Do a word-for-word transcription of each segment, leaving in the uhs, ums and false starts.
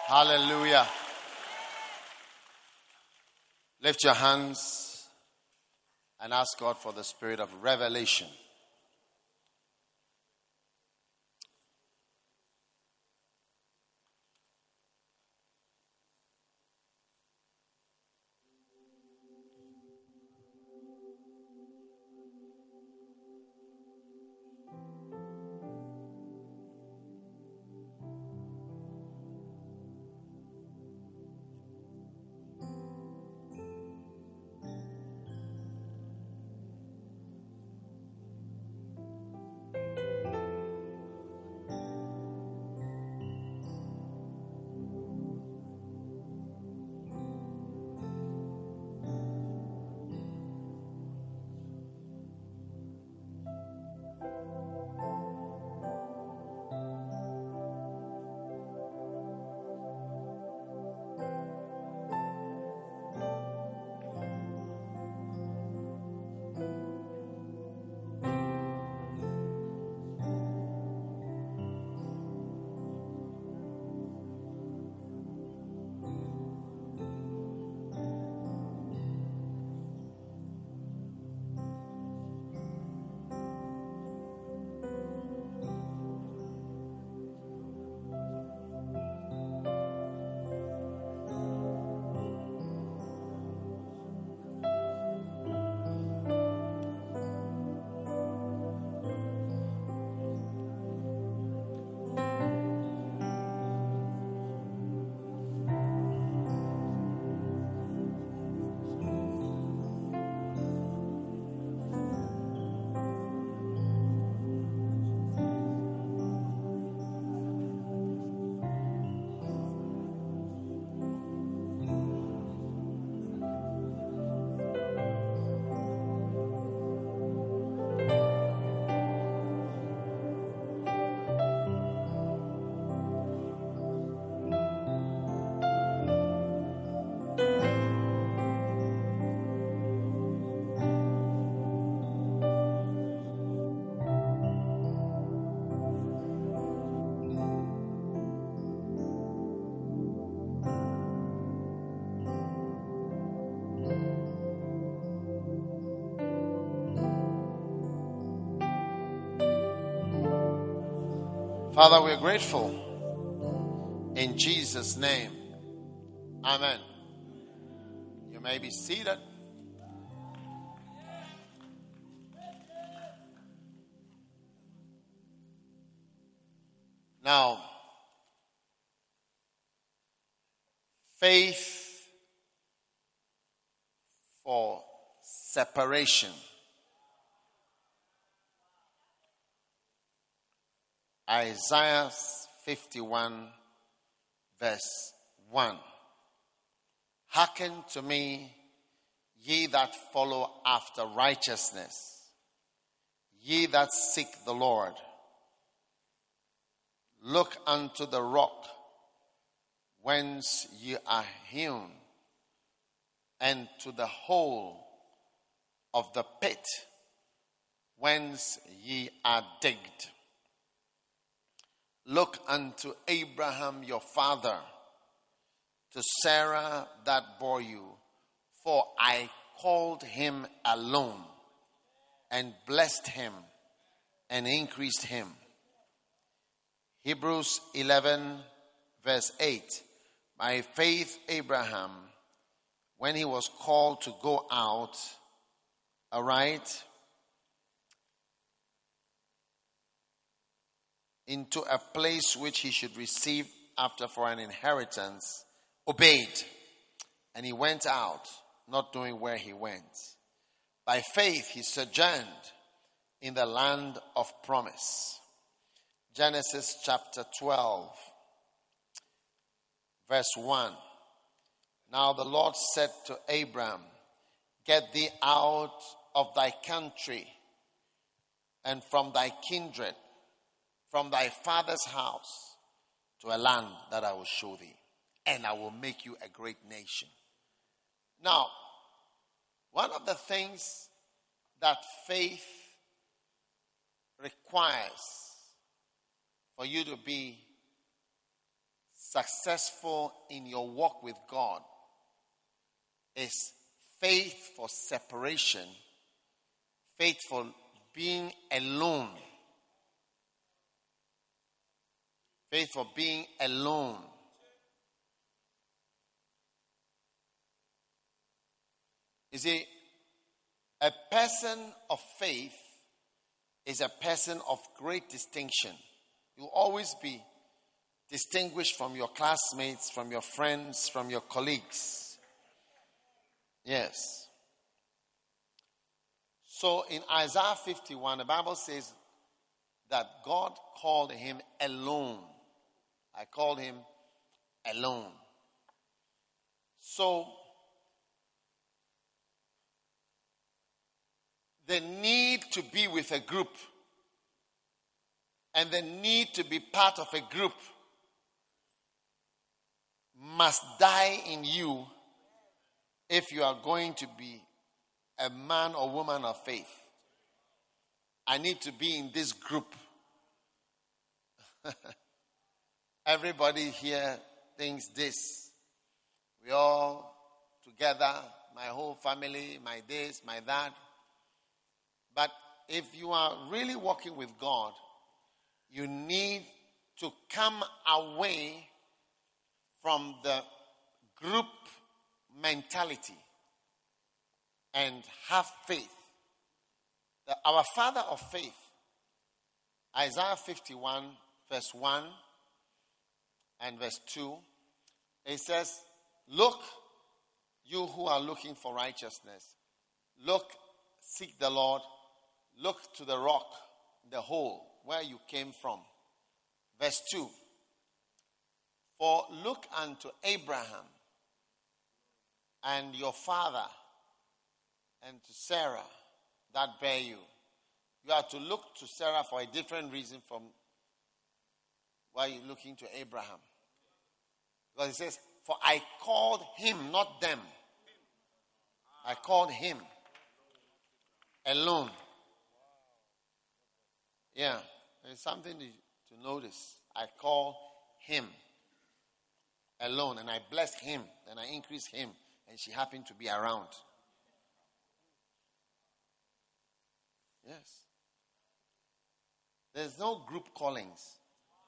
Hallelujah. Lift your hands and ask God for the spirit of revelation. Father, we're grateful. In Jesus' name, amen. You may be seated. Now, faith for separation. Isaiah fifty-one, verse one. Hearken to me, ye that follow after righteousness, ye that seek the Lord. Look unto the rock whence ye are hewn, and to the hole of the pit whence ye are digged. Look unto Abraham your father, to Sarah that bore you, for I called him alone, and blessed him, and increased him. Hebrews eleven, verse eight. By faith Abraham, when he was called to go out, all right, into a place which he should receive after for an inheritance, obeyed. And he went out, not knowing where he went. By faith he sojourned in the land of promise. Genesis chapter twelve, verse one. Now the Lord said to Abram, get thee out of thy country and from thy kindred, from thy father's house, to a land that I will show thee, and I will make you a great nation. Now, one of the things that faith requires for you to be successful in your walk with God is faith for separation, faith for being alone, faith for being alone. You see, a person of faith is a person of great distinction. You'll always be distinguished from your classmates, from your friends, from your colleagues. Yes. So in Isaiah fifty-one, the Bible says that God called him alone. I called him alone. So the need to be with a group and the need to be part of a group must die in you if you are going to be a man or woman of faith. I need to be in this group. Everybody here thinks this. We all together, my whole family, my this, my that. But if you are really walking with God, you need to come away from the group mentality and have faith. The, our father of faith, Isaiah fifty-one, verse one and verse two, it says, look, you who are looking for righteousness, look, seek the Lord, look to the rock, the hole where you came from. Verse two, for look unto Abraham and your father and to Sarah that bear you. You are to look to Sarah for a different reason from why you're looking to Abraham. Because it says, for I called him, not them. I called him alone. Yeah, there's something to, to notice. I call him alone, and I blessed him, and I increased him, and she happened to be around. Yes. There's no group callings.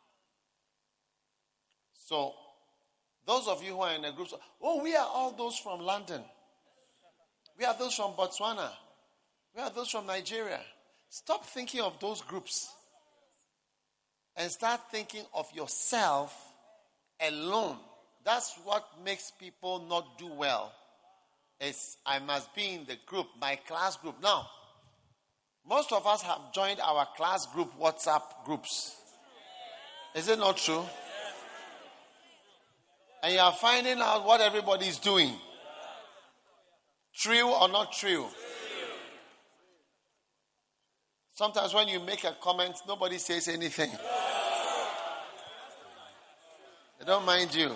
So, those of you who are in a group, oh, we are all those from London. We are those from Botswana. We are those from Nigeria. Stop thinking of those groups and start thinking of yourself alone. That's what makes people not do well. It's, I must be in the group, my class group. Now, most of us have joined our class group WhatsApp groups. Is it not true? And you are finding out what everybody is doing. True or not true? Sometimes when you make a comment, nobody says anything. They don't mind you.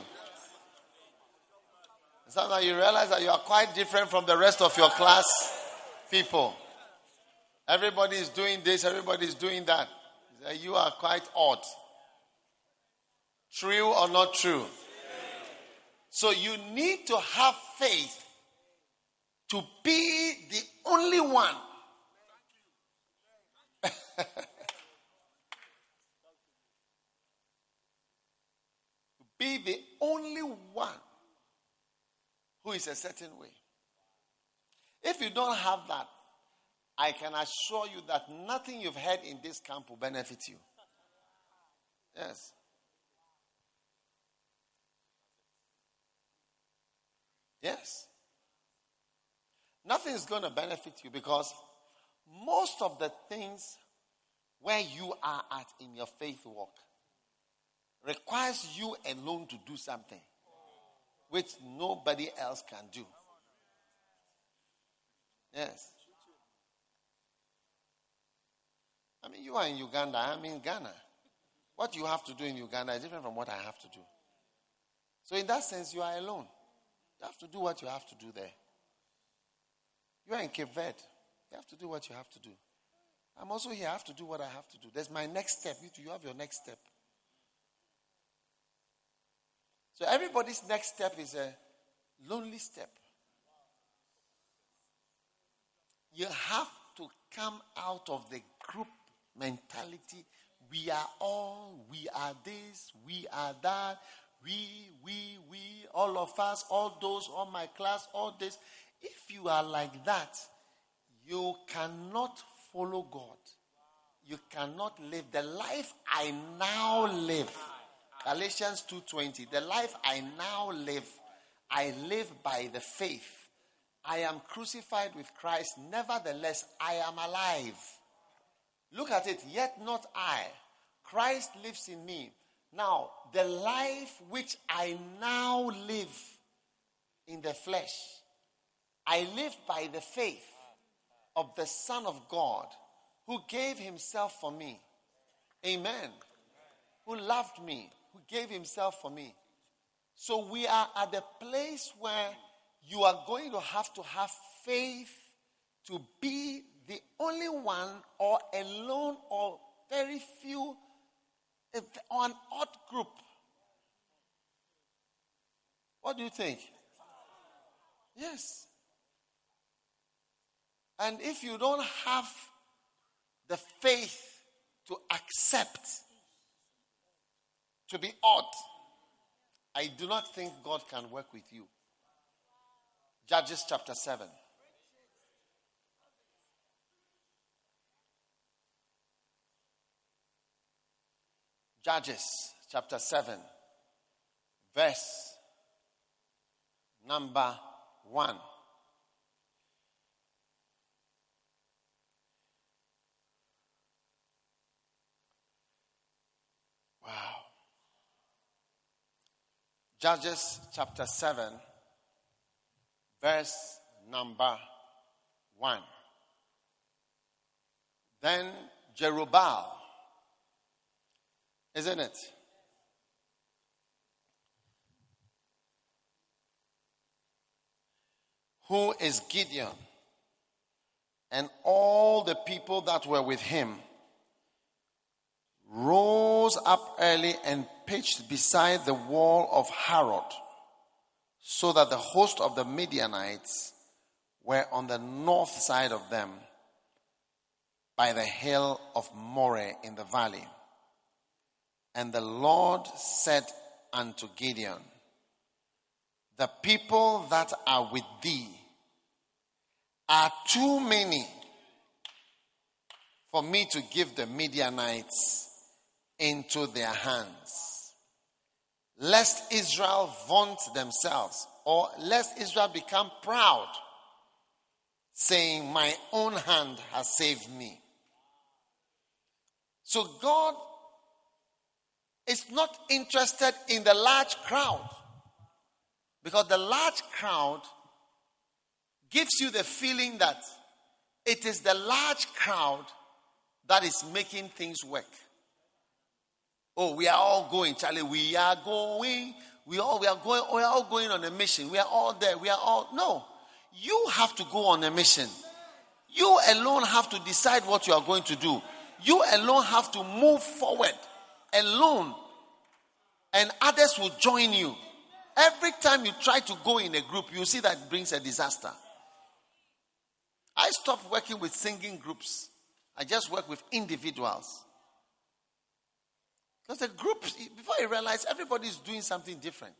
Sometimes you realize that you are quite different from the rest of your class people. Everybody is doing this, everybody is doing that. You are quite odd. True or not true? So you need to have faith to be the only one. To be the only one who is a certain way. If you don't have that, I can assure you that nothing you've heard in this camp will benefit you. Yes. Yes. Nothing is going to benefit you because most of the things where you are at in your faith walk requires you alone to do something which nobody else can do. Yes. I mean, you are in Uganda, I'm in Ghana. What you have to do in Uganda is different from what I have to do. So in that sense, you are alone. You have to do what you have to do there. You are in Cape Verde. You have to do what you have to do. I'm also here. I have to do what I have to do. There's my next step. You, you have your next step. So everybody's next step is a lonely step. You have to come out of the group mentality. We are all, we are this, we are that, we, we, we, all of us, all those, all my class, all this. If you are like that, you cannot follow God. You cannot live the life I now live. Galatians two twenty. The life I now live, I live by the faith. I am crucified with Christ. Nevertheless, I am alive. Look at it. Yet not I. Christ lives in me. Now, the life which I now live in the flesh, I live by the faith of the Son of God who gave himself for me. Amen. Who loved me, who gave himself for me. So we are at the place where you are going to have to have faith to be the only one or alone or very few or an odd group. What do you think? Yes. And if you don't have the faith to accept, to be odd, I do not think God can work with you. Judges chapter seven. Judges chapter seven, verse number one. Wow. Judges chapter seven, verse number one. Then Jerubbaal, isn't it? Who is Gideon, and all the people that were with him, rose up early and pitched beside the wall of Harod, so that the host of the Midianites were on the north side of them, by the hill of Moreh in the valley. And the Lord said unto Gideon, the people that are with thee are too many for me to give the Midianites into their hands, lest Israel vaunt themselves, or lest Israel become proud, saying, my own hand has saved me. So God is not interested in the large crowd, because the large crowd gives you the feeling that it is the large crowd that is making things work. Oh, we are all going, Charlie. We are going. We all we are going. We are all going on a mission. We are all there. We are all no. You have to go on a mission. You alone have to decide what you are going to do. You alone have to move forward alone, and others will join you. Every time you try to go in a group, you see that it brings a disaster. I stopped working with singing groups. I just work with individuals. Because the group, before you realize, everybody is doing something different.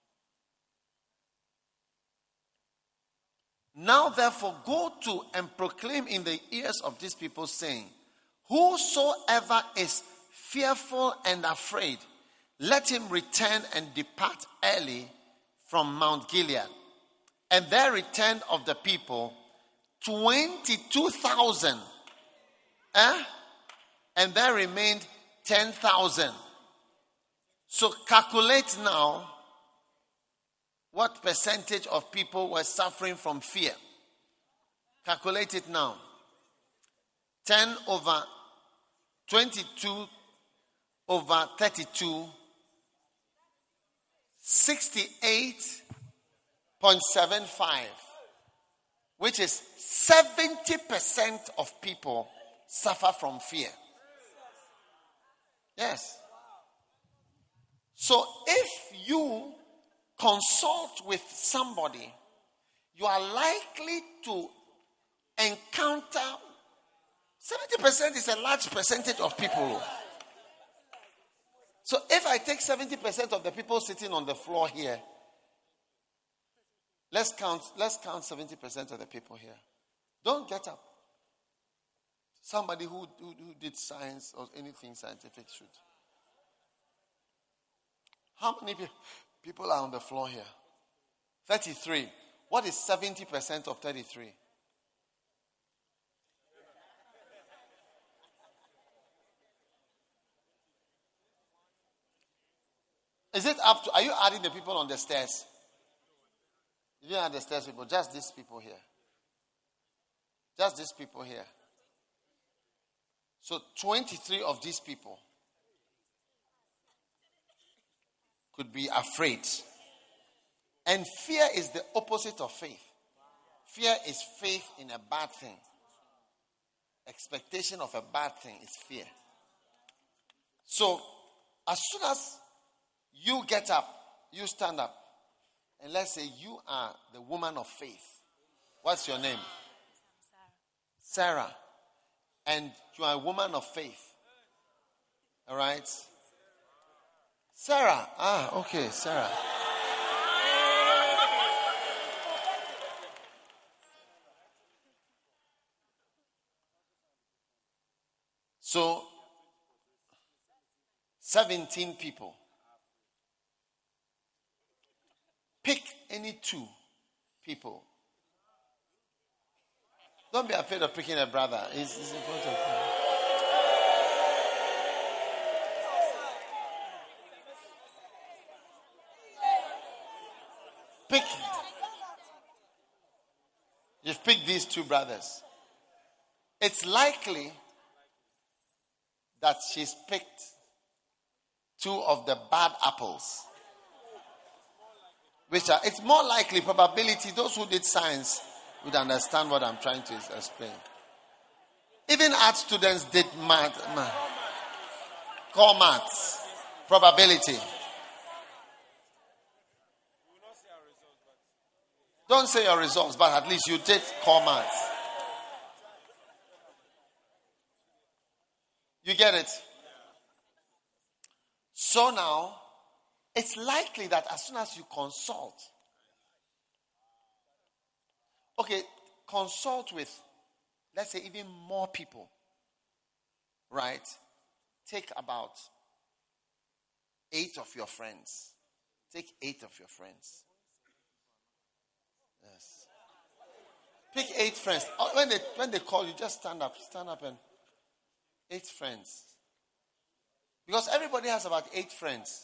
Now, therefore, go to and proclaim in the ears of these people, saying, whosoever is fearful and afraid, let him return and depart early from Mount Gilead. And there returned of the people twenty-two thousand. Eh? And there remained ten thousand. So calculate now what percentage of people were suffering from fear. Calculate it now. ten over twenty-two over thirty-two. sixty-eight point seven five. Which is seventy percent of people suffer from fear. Yes. So if you consult with somebody, you are likely to encounter seventy percent is a large percentage of people. So if I take seventy percent of the people sitting on the floor here, let's count, let's count seventy percent of the people here. Don't get up. Somebody who, who, who did science or anything scientific should. How many pe- people are on the floor here? thirty-three. What is seventy percent of thirty-three? Is it up to, are you adding the people on the stairs? You didn't add the stairs people, just these people here. Just these people here. So twenty-three of these people could be afraid. And fear is the opposite of faith. Fear is faith in a bad thing. Expectation of a bad thing is fear. So as soon as you get up, you stand up, and let's say you are the woman of faith. What's your name? Sarah. And you are a woman of faith. All right? Sarah. Ah, okay, Sarah. So, seventeen people. Pick any two people. Don't be afraid of picking a brother. He's, he's in front of you. Pick. You've picked these two brothers. It's likely that she's picked two of the bad apples. Which are, it's more likely, probability, those who did science would understand what I'm trying to explain. Even art students did math, math core maths, probability. Don't say your results, but at least you did core maths. You get it? So now, it's likely that as soon as you consult, okay, consult with, let's say, even more people, right? Take about eight of your friends. Take eight of your friends. Yes. Pick eight friends. When they when they call you, just stand up. Stand up and eight friends. Because everybody has about eight friends.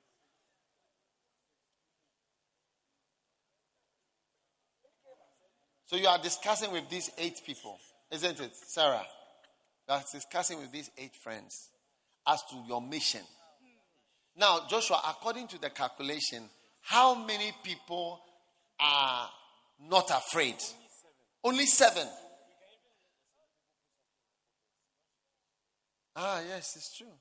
So you are discussing with these eight people, isn't it, Sarah? You are discussing with these eight friends as to your mission. Now, Joshua, according to the calculation, how many people are not afraid? Only seven. Ah, yes, it's true.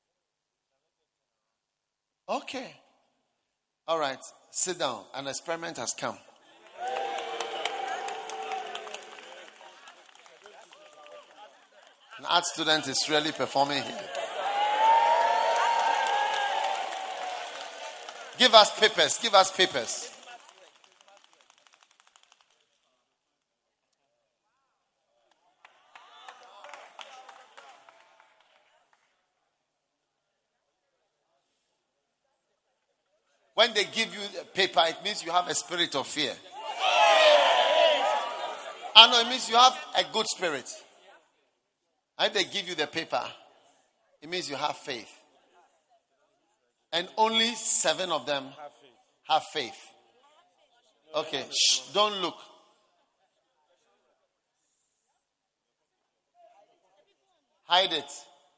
Okay. All right. Sit down. An experiment has come. An art student is really performing here. Give us papers. Give us papers. When they give you a paper, it means you have a spirit of fear. I know, it means you have a good spirit. And if they give you the paper, it means you have faith. And only seven of them have faith. Okay, shh, don't look. Hide it.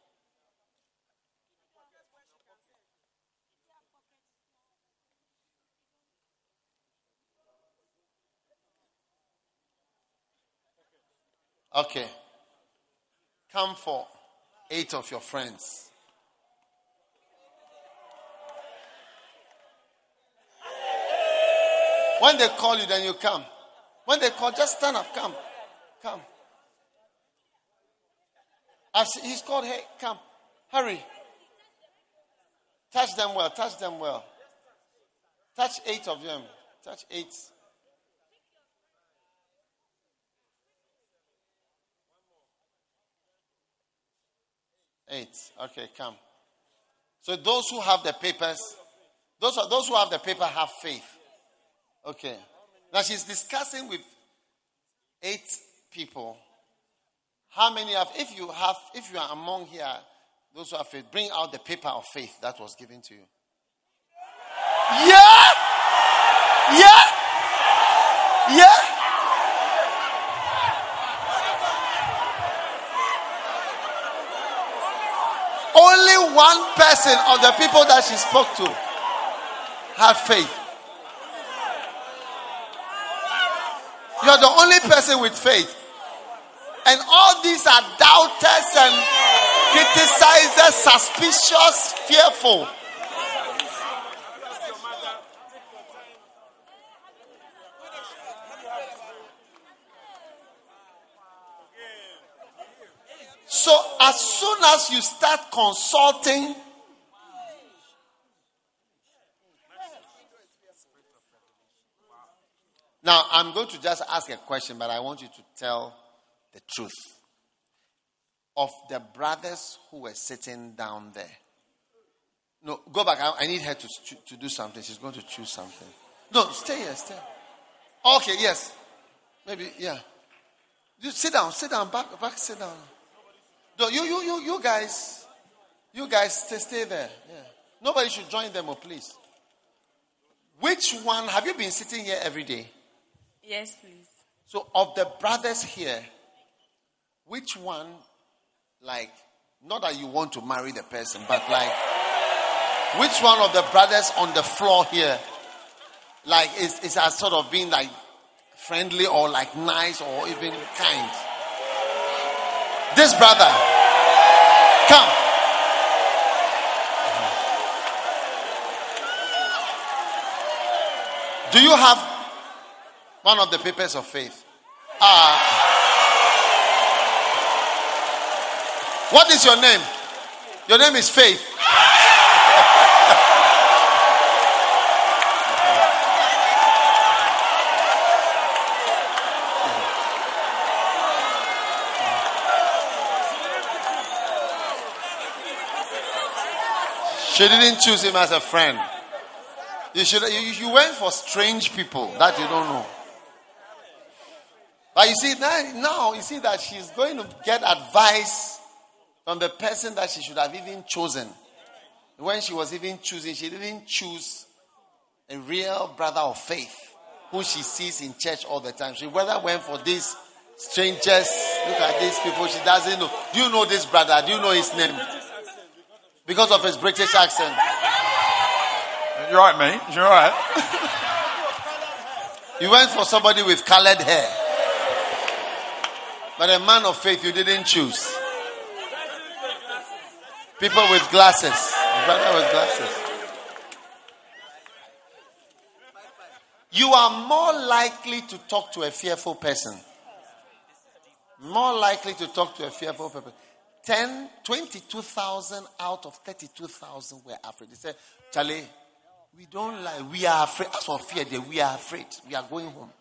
Okay. Come for eight of your friends. When they call you, then you come. When they call, just stand up. Come. Come. I've seen, he's called, hey, come. Hurry. Touch them well. Touch them well. Touch eight of them. Touch eight. Eight. Okay, come. So those who have the papers, those are those who have the paper have faith. Okay. Now she's discussing with eight people. How many have, if you have, if you are among here, those who have faith, bring out the paper of faith that was given to you. Yeah! Yeah! Yeah! Only one person of the people that she spoke to had faith. You're the only person with faith. And all these are doubters and criticizers, suspicious, fearful. So as soon as you start consulting, now I'm going to just ask a question, but I want you to tell the truth. Of the brothers who were sitting down there. No, go back. I, I need her to, to do something. She's going to choose something. No, stay here, stay. Okay, yes. Maybe, yeah. You sit down, sit down, back, back, sit down. No, you, you, you, you guys, you guys stay, stay there. Yeah. Nobody should join them, oh, please. Which one, have you been sitting here every day? Yes, please. So, of the brothers here, which one, like, not that you want to marry the person, but like, which one of the brothers on the floor here, like, is, is as sort of being like friendly or like nice or even kind? This brother, come. Do you have one of the papers of faith? Ah. Uh, what is your name? Your name is Faith. She didn't choose him as a friend. You should. You, you went for strange people that you don't know. But you see now, now you see that she's going to get advice from the person that she should have even chosen. When she was even choosing, she didn't choose a real brother of faith who she sees in church all the time. She rather went for these strangers. Look at these people. She doesn't know. Do you know this brother? Do you know his name? Because of his British accent. You're right, mate. You're right. You went for somebody with colored hair. But a man of faith you didn't choose. People with glasses. A brother with glasses. You are more likely to talk to a fearful person. More likely to talk to a fearful person. ten, twenty-two thousand out of thirty-two thousand were afraid. They said, Charlie, we don't lie. We are afraid. As for fear, we are afraid. We are going home.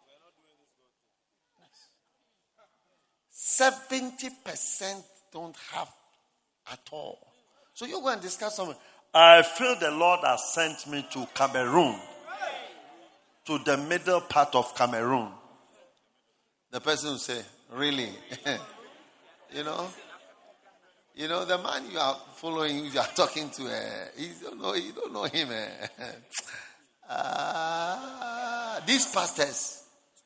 seventy percent don't have at all. So you go and discuss something. I feel the Lord has sent me to Cameroon. To the middle part of Cameroon. The person will say, really? You know? You know, the man you are following, you are talking to, uh, you, don't know, you don't know him. Uh, uh, these pastors,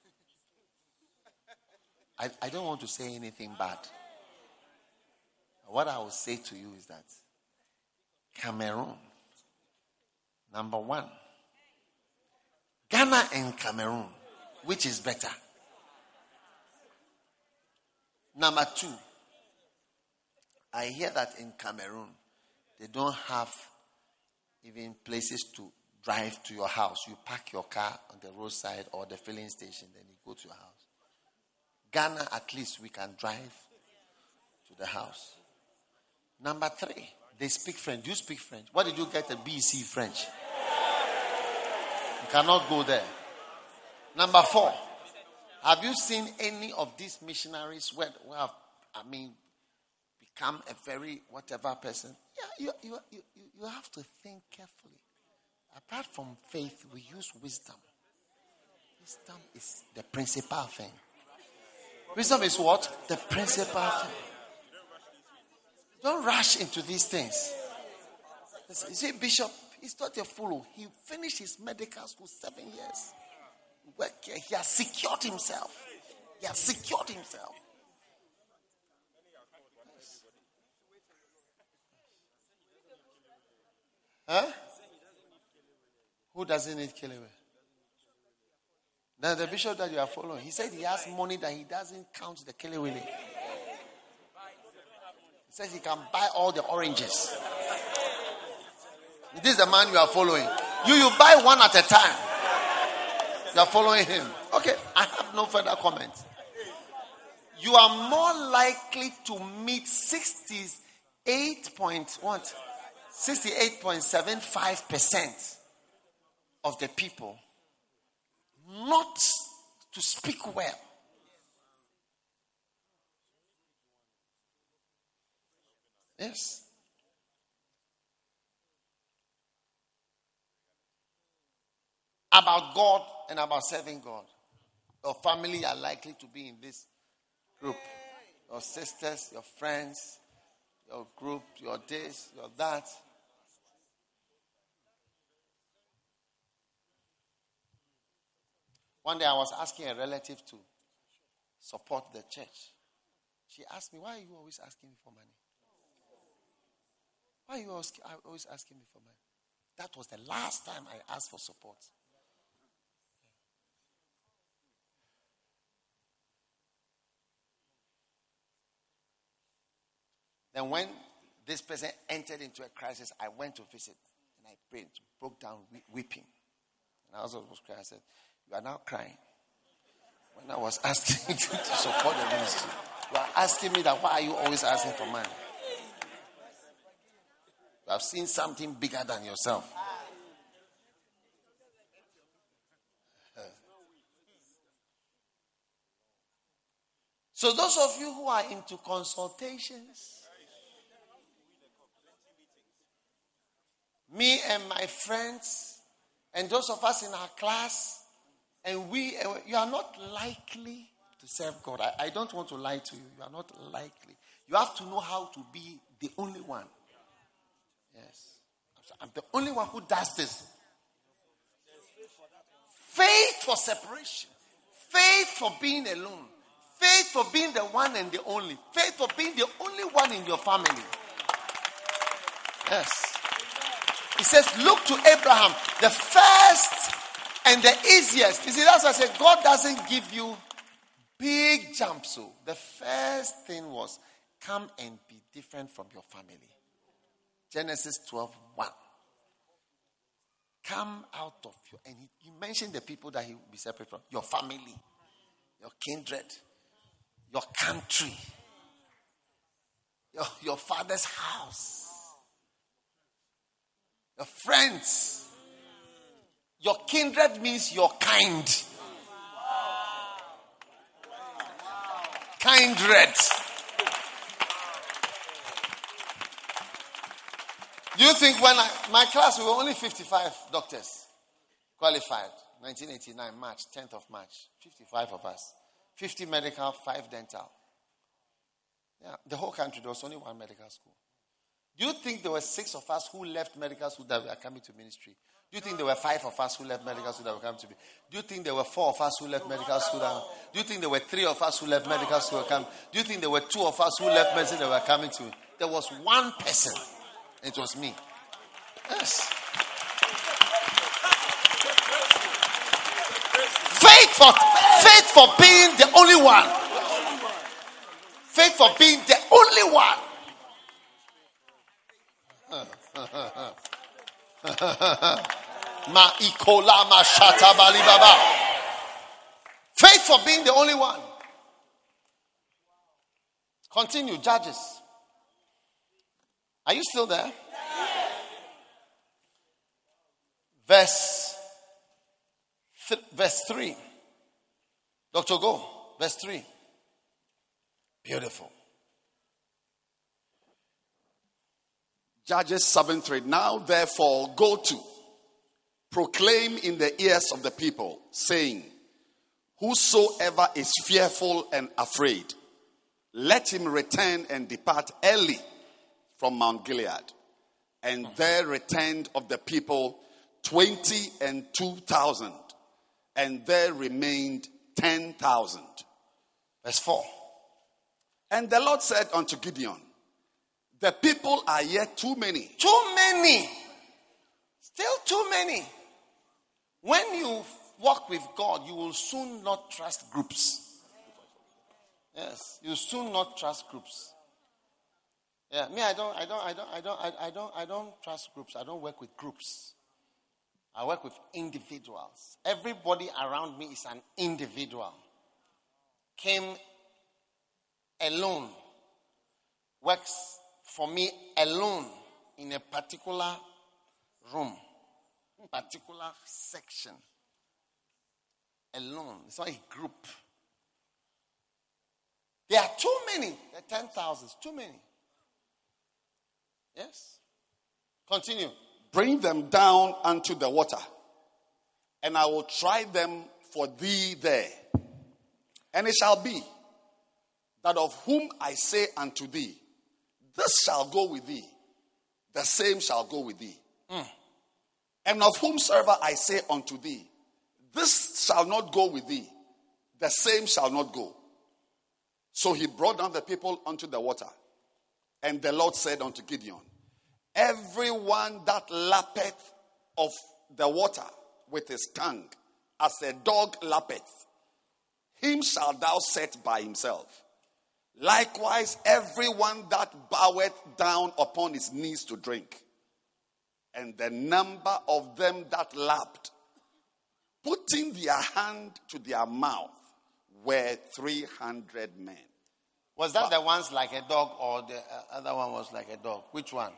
I, I don't want to say anything bad. What I will say to you is that Cameroon, number one, Ghana and Cameroon, which is better? Number two, I hear that in Cameroon, they don't have even places to drive to your house. You park your car on the roadside or the filling station, then you go to your house. Ghana, at least we can drive to the house. Number three, they speak French. Do you speak French? What did you get a B C French? You cannot go there. Number four, have you seen any of these missionaries where, where have, I mean, become a very whatever person? Yeah, you, you, you, you have to think carefully. Apart from faith, we use wisdom. Wisdom is the principal thing. Wisdom is what? The principal thing. Don't rush into these things. You see, Bishop, he's not a fool. He finished his medical school seven years. Work here. He has secured himself. He has secured himself. Yes. Huh? Who doesn't need Kelewele? Now the bishop that you are following, he said he has money that he doesn't count the Kelewele. He says he can buy all the oranges. This is the man you are following. You, you buy one at a time. You are following him. Okay, I have no further comment. You are more likely to meet sixty-eight point what? sixty-eight point seven five percent of the people not to speak well. Yes. About God and about serving God. Your family are likely to be in this group. Your sisters, your friends, your group, your this, your that. One day I was asking a relative to support the church. She asked me, why are you always asking me for money? Why are you always asking me for money? That was the last time I asked for support. Then when this person entered into a crisis, I went to visit and I prayed, broke down weeping. And I also was crying. I said, you are now crying. When I was asking you to support the ministry, you are asking me that why are you always asking for money? You have seen something bigger than yourself. So those of you who are into consultations, me and my friends, and those of us in our class, and we, you are not likely to serve God. I, I don't want to lie to you. You are not likely. You have to know how to be the only one. Yes. I'm the only one who does this. Faith for separation. Faith for being alone. Faith for being the one and the only. Faith for being the only one in your family. Yes. He says, look to Abraham, the first and the easiest. You see, that's why I said God doesn't give you big jumps. So the first thing was, come and be different from your family. Genesis twelve one. Come out of your, and he, he mentioned the people that he will be separate from. Your family, your kindred, your country, your, your father's house, your friends. Your kindred means your kind. Kindred. Do you think when I, my class, we were only fifty-five doctors qualified. nineteen eighty-nine, March, tenth of March. fifty-five of us. fifty medical, five dental. Yeah, the whole country, there was only one medical school. Do you think there were six of us who left medical school that were coming to ministry? Do you think there were five of us who left medical school that were coming to me? Do you think there were four of us who left medical school? That, do you think there were three of us who left medical school? That do you think there were two of us who left medicine that were coming to me? There was one person. It was me. Yes. Faith for, faith for being the only one. Faith for being the only one. Ma ikola ma shata bali baba. Faith for being the only one. Continue, Judges. Are you still there? Verse, th- verse three. Doctor Go, verse three. Beautiful. Judges seven three. Now therefore go to, proclaim in the ears of the people, saying, whosoever is fearful and afraid, let him return and depart early from Mount Gilead. And there returned of the people twenty and two thousand, and there remained ten thousand. Verse four. And the Lord said unto Gideon, the people are yet too many. Too many. Still too many. When you walk with God, you will soon not trust groups. Yes, you soon not trust groups. Yeah, me, I don't, I don't, I don't, I don't, I, I don't, I don't trust groups. I don't work with groups. I work with individuals. Everybody around me is an individual. Came alone, works for me alone in a particular room, particular section. Alone. It's not a group. There are too many. There are ten thousand. Too many. Yes. Continue. Bring them down unto the water, and I will try them for thee there. And it shall be that of whom I say unto thee, this shall go with thee, the same shall go with thee. Mm. And of whomsoever I say unto thee, this shall not go with thee, the same shall not go. So he brought down the people unto the water. And the Lord said unto Gideon, everyone that lappeth of the water with his tongue, as a dog lappeth, him shalt thou set by himself. Likewise, everyone that boweth down upon his knees to drink. And the number of them that lapped, putting their hand to their mouth, were three hundred men. Was that but, the ones like a dog, or the other one was like a dog? Which one?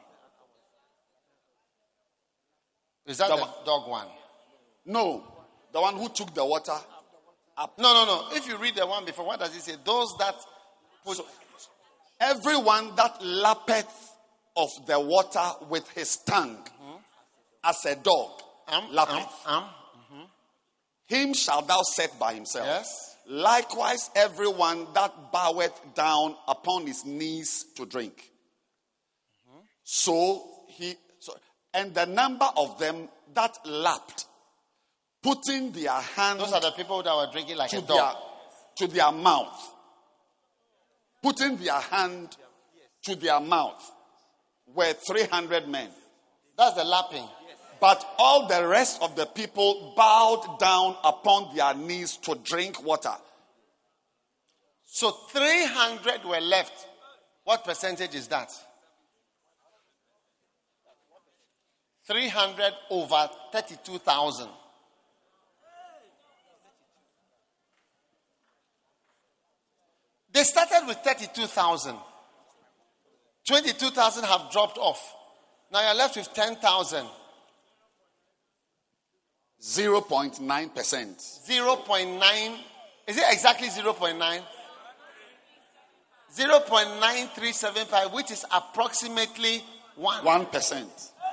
Is that the, the dog one? No. The one who took the water up. No, no, no. If you read the one before, what does it say? Those that put... So, everyone that lappeth of the water with his tongue, mm-hmm. as a dog um, lappeth, um, um, mm-hmm. him shalt thou set by himself. Yes. Likewise, everyone that boweth down upon his knees to drink. Mm-hmm. So he, so, and the number of them that lapped, putting their hand. Those are the people that were drinking like to a dog. Their, to their mouth. Putting their hand to their mouth were three hundred men. That's the lapping. But all the rest of the people bowed down upon their knees to drink water. So three hundred were left. What percentage is that? three hundred over thirty-two thousand. They started with thirty-two thousand. twenty-two thousand have dropped off. Now you're left with ten thousand. zero point nine percent. zero point nine. Is it exactly zero point nine? zero point nine three seven five, which is approximately one. one percent.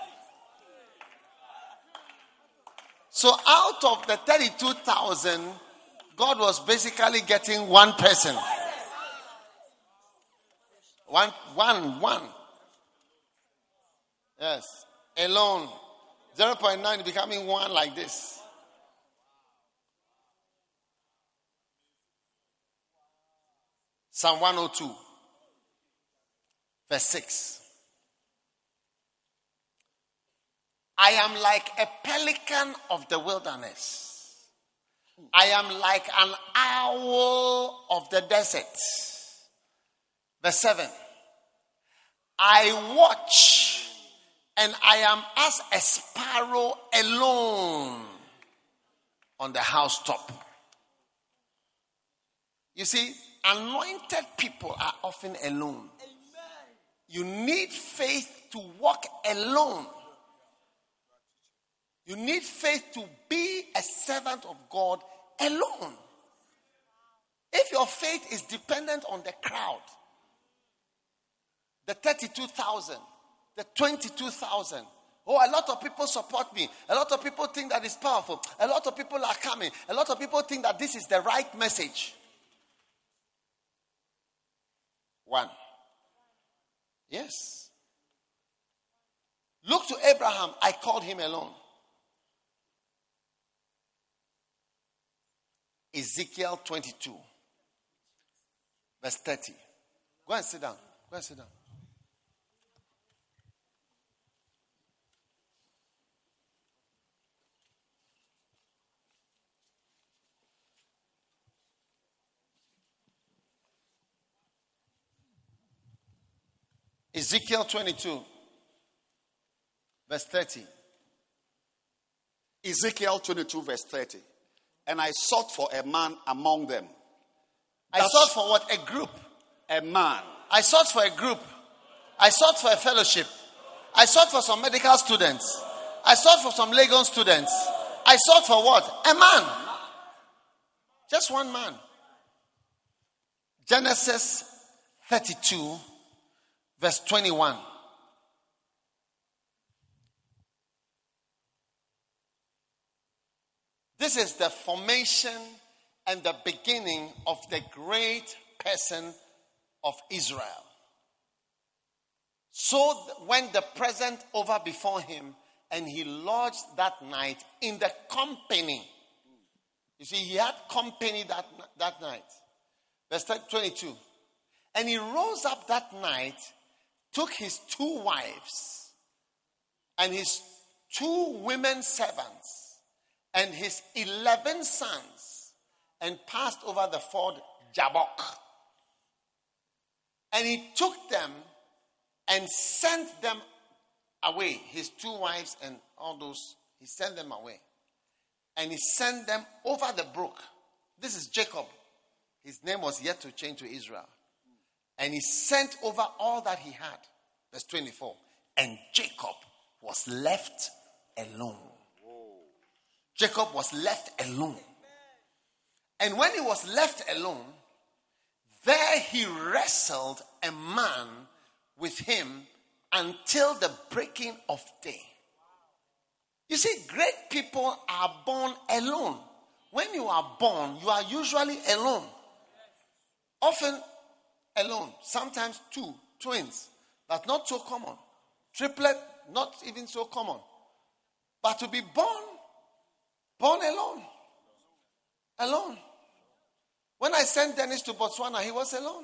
So out of the thirty-two thousand, God was basically getting one person. One, one, one. Yes. Alone. zero point nine becoming one like this. Psalm one oh two. Verse six. I am like a pelican of the wilderness. I am like an owl of the desert. Verse seven. I watch and I am as a sparrow alone on the housetop. You see, anointed people are often alone. You need faith to walk alone. You need faith to be a servant of God alone. If your faith is dependent on the crowd, the thirty-two thousand, the twenty-two thousand, oh, a lot of people support me. A lot of people think that it's powerful. A lot of people are coming. A lot of people think that this is the right message. One. Yes. Look to Abraham. I called him alone. Ezekiel twenty-two, verse thirty. Go and sit down. Go and sit down. Ezekiel twenty-two, verse thirty. Ezekiel twenty-two, verse thirty. And I sought for a man among them. I sought for what? A group. A man. I sought for a group. I sought for a fellowship. I sought for some medical students. I sought for some Legon students. I sought for what? A man. Just one man. Genesis thirty-two, verse twenty-one. This is the formation and the beginning of the great person of Israel. So went the present over before him, and he lodged that night in the company. You see, he had company that, that night. Verse twenty-two. And he rose up that night, took his two wives and his two women servants and his eleven sons, and passed over the ford Jabbok. And he took them and sent them away. His two wives and all those, he sent them away. And he sent them over the brook. This is Jacob. His name was yet to change to Israel. And he sent over all that he had. Verse twenty-four. And Jacob was left alone. Jacob was left alone. And when he was left alone, there he wrestled a man with him until the breaking of day. You see, great people are born alone. When you are born, you are usually alone. Often alone. Sometimes two, twins. That's not so common. Triplet, not even so common. But to be born, born alone. Alone. When I sent Dennis to Botswana, he was alone.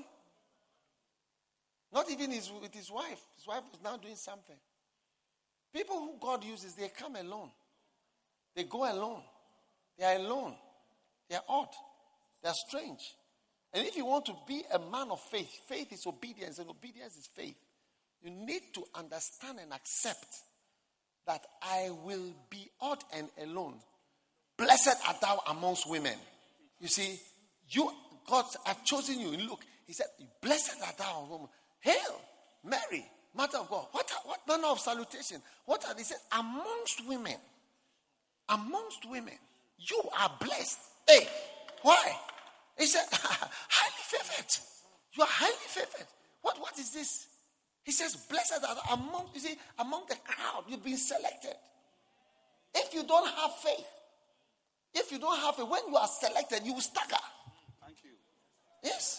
Not even his, with his wife. His wife was now doing something. People who God uses, they come alone. They go alone. They are alone. They are odd. They are strange. And if you want to be a man of faith, faith is obedience and obedience is faith. You need to understand and accept that I will be odd and alone. Blessed art thou amongst women. You see, you, God has chosen you. Look, he said, blessed art thou, woman. Hail, Mary, Mother of God. What, what manner of salutation? What are they said? Amongst women. Amongst women. You are blessed. Hey, why? He said, highly favored. You are highly favored. What, what is this? He says, blessed are thou among, you see, among the crowd. You've been selected. If you don't have faith, if you don't have it, when you are selected, you will stagger. Thank you. Yes.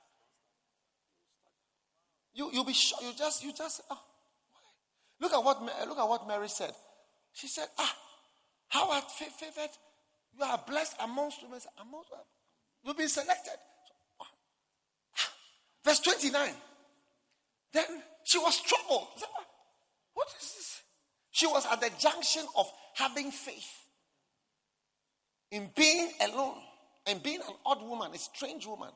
You you'll be sure. You just you just. Oh, look at what look at what Mary said. She said, "Ah, how art favored? You are blessed amongst women. Amongst you've been selected." So, ah. Verse twenty-nine. Then she was troubled. Said, what is this? She was at the junction of having faith in being alone and being an odd woman, a strange woman.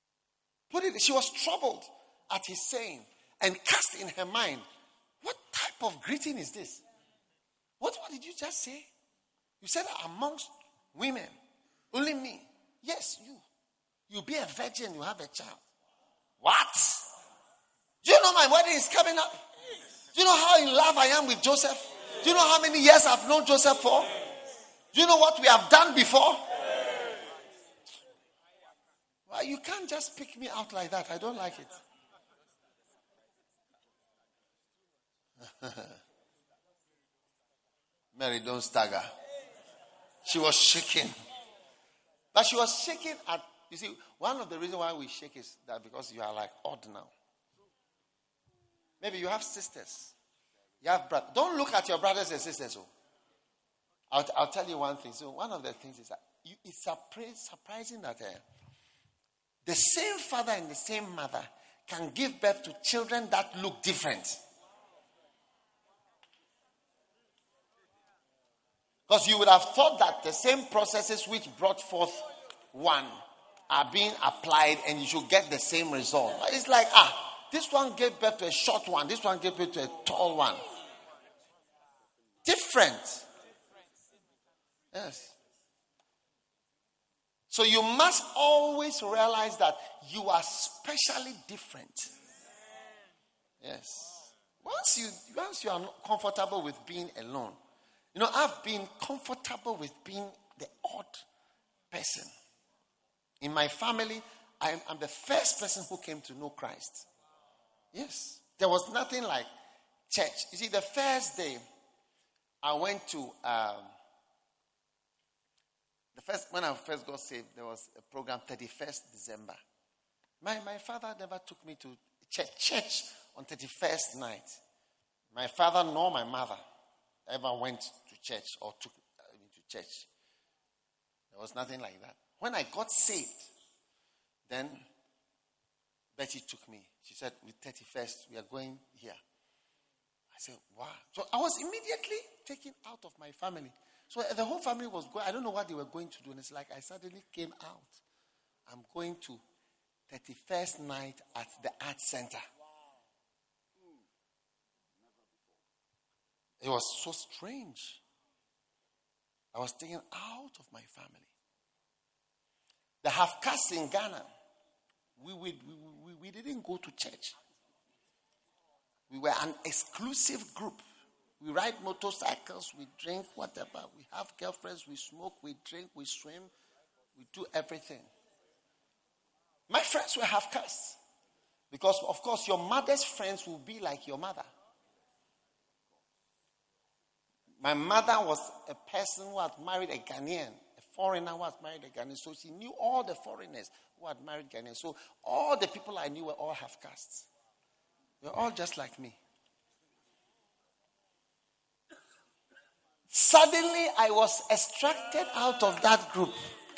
Put it, she was troubled at his saying and cast in her mind, what type type of greeting is this? What, what did you just say? You said amongst women, only me. Yes, you. You'll be a virgin, you have a child. What? Do you know my wedding is coming up? Do you know how in love I am with Joseph? Do you know how many years I've known Joseph for? Do you know what we have done before? Well, you can't just pick me out like that. I don't like it. Mary, don't stagger. She was shaking. But she was shaking at, you see, one of the reasons why we shake is that because you are like odd now. Maybe you have sisters. You have brothers. Don't look at your brothers and sisters. Oh. I'll, I'll tell you one thing. So one of the things is that you, it's surprising that uh, the same father and the same mother can give birth to children that look different. Because you would have thought that the same processes which brought forth one are being applied and you should get the same result. But it's like, ah, this one gave birth to a short one. This one gave birth to a tall one. Different. Yes. So you must always realize that you are specially different. Yes. Once you once you are comfortable with being alone. You know, I've been comfortable with being the odd person. In my family, I'm, I'm the first person who came to know Christ. Yes. There was nothing like church. You see, the first day I went to, um, the first when I first got saved, there was a program, thirty-first December. My, my father never took me to church, church on thirty-first night. My father nor my mother ever went to church or took me to church. There was nothing like that. When I got saved, then Betty took me. She said, with thirty-first, we are going here. I said, wow. So I was immediately taken out of my family. So the whole family was going. I don't know what they were going to do. And it's like I suddenly came out. I'm going to thirty-first night at the art center. It was so strange. I was taken out of my family. The half-caste in Ghana, we, we, we, we didn't go to church. We were an exclusive group. We ride motorcycles, we drink, whatever. We have girlfriends, we smoke, we drink, we swim. We do everything. My friends were half-caste. Because, of course, your mother's friends will be like your mother. My mother was a person who had married a Ghanaian, a foreigner who had married a Ghanaian. So she knew all the foreigners who had married Ghanaians. So all the people I knew were all half-castes. They were all just like me. Suddenly, I was extracted out of that group.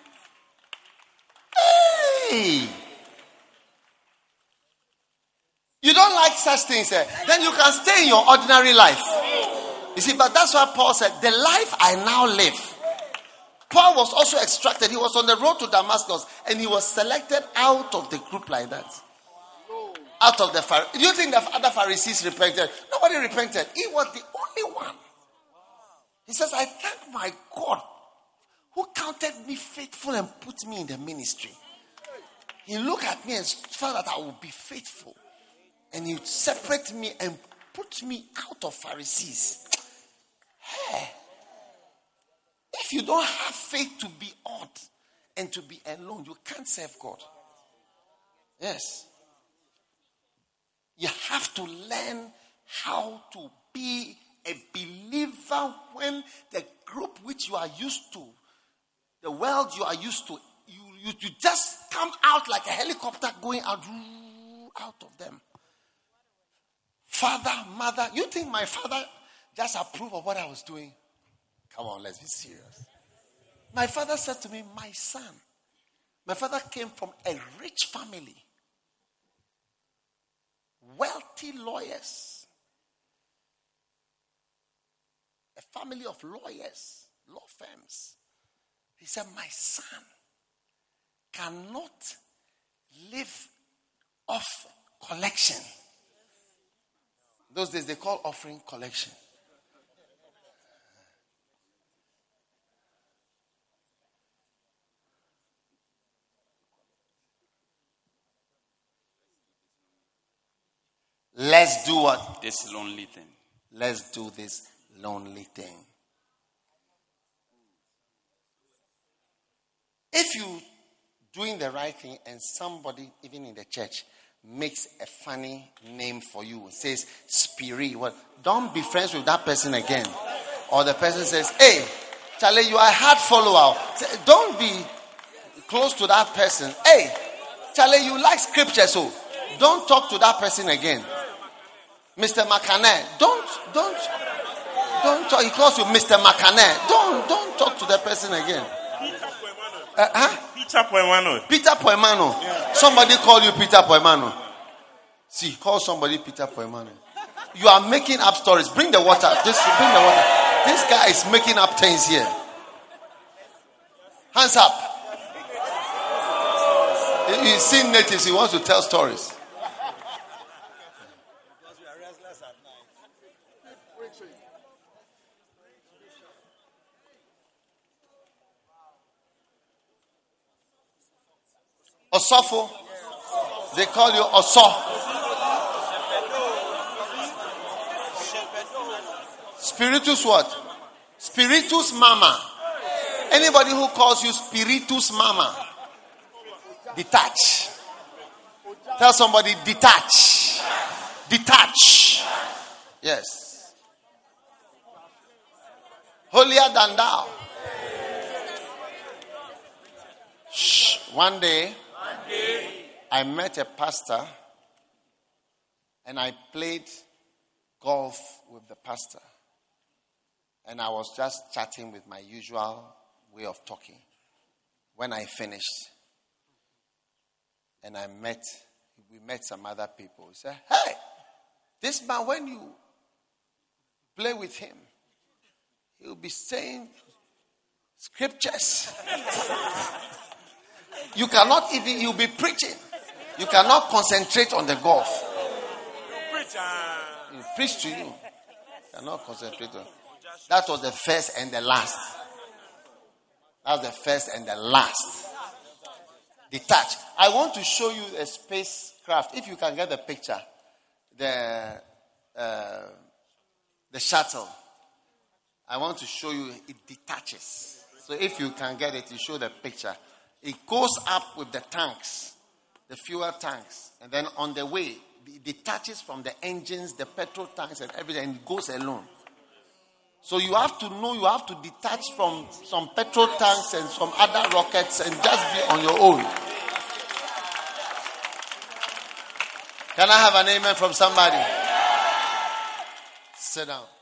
Hey! You don't like such things, eh? Then you can stay in your ordinary life. You see, but that's why Paul said, the life I now live. Paul was also extracted. He was on the road to Damascus and he was selected out of the group like that. Out of the Pharisees. Do you think the other Pharisees repented? Nobody repented. He was the only one. He says, I thank my God who counted me faithful and put me in the ministry. He looked at me and felt that I would be faithful. And he would separate me and put me out of Pharisees. Hey, if you don't have faith to be odd and to be alone, you can't serve God. Yes. You have to learn how to be a believer when the group which you are used to, the world you are used to, you, you, you just come out like a helicopter going out, out of them. Father, mother, you think my father just approved of what I was doing? Come on, let's be serious. My father said to me, my son, my father came from a rich family. Wealthy lawyers. A family of lawyers, law firms. He said, my son cannot live off collection. Those days they call offering collection. Let's do what? This lonely thing. Let's do this lonely thing. If you doing the right thing and somebody, even in the church, makes a funny name for you, says Spirit, what? Don't be friends with that person again. Or the person says, hey, Charlie, you are a hard follower. Don't be close to that person. Hey, Charlie, you like scripture, so don't talk to that person again. Mister Makane, don't, don't, don't talk. He calls you Mister Makane. Don't, don't talk to that person again. Uh, huh? Peter Poemano. Peter Poemano. Yeah. Somebody call you Peter Poemano. See, call somebody Peter Poemano. You are making up stories. Bring the water. Just bring the water. This guy is making up things here. Hands up. He's seen natives. He wants to tell stories. Osofo. They call you Oso. Spiritus what? Spiritus mama. Anybody who calls you Spiritus mama, detach. Tell somebody detach. Detach. Yes. Holier than thou. Shh. One day, I met a pastor and I played golf with the pastor. And I was just chatting with my usual way of talking. When I finished, and I met, we met some other people. He said, hey, this man, when you play with him, he'll be saying scriptures. You cannot even, you'll be preaching. You cannot concentrate on the golf. He preach to you. You cannot concentrate on. That was the first and the last. That was the first and the last. Detach. I want to show you a spacecraft. If you can get the picture. The, uh, the shuttle. I want to show you it detaches. So if you can get it, you show the picture. It goes up with the tanks, the fuel tanks, and then on the way, it detaches from the engines, the petrol tanks, and everything, and it goes alone. So you have to know, you have to detach from some petrol tanks and some other rockets and just be on your own. Can I have an amen from somebody? Sit down.